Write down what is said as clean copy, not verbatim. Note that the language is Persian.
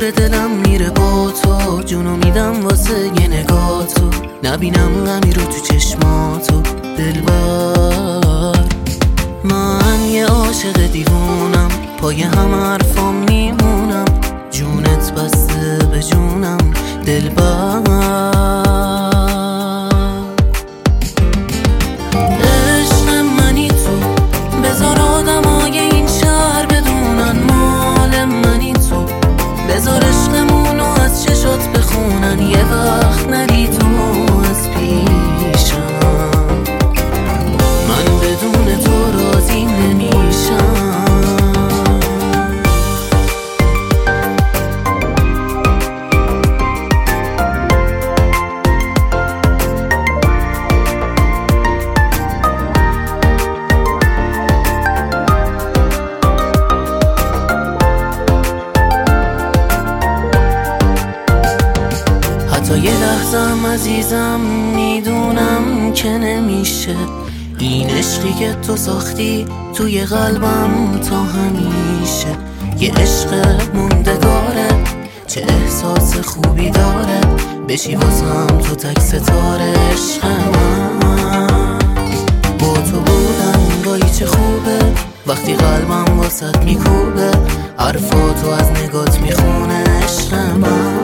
دور دلم میره با تو، جونو میدم واسه یه نگاه تو، نبینم غمی رو تو چشماتو دلبر. من یه عاشق دیوونم، پای هم حرفام میمونم، جونت بسته به جونم دلبر. عشق منی تو، بذار آدمای این شهر بدونن مال منی تو، بذار عشقمونو از چشات بخونن، یه وقت نری تو از پیشم، من بدون تو راضی نمیشم. حتی یه لحظم عزیزم میدونم که نمیشه، این عشقی که تو ساختی توی قلبم تا همیشه. یه عشق موندگاره، چه احساس خوبی داره، بشی واسم تو تک ستاره عشق من. با تو بودن گاهی چه خوبه، وقتی قلبم واسط میکوبه، حرفاتو از نگات میخونه عشق من.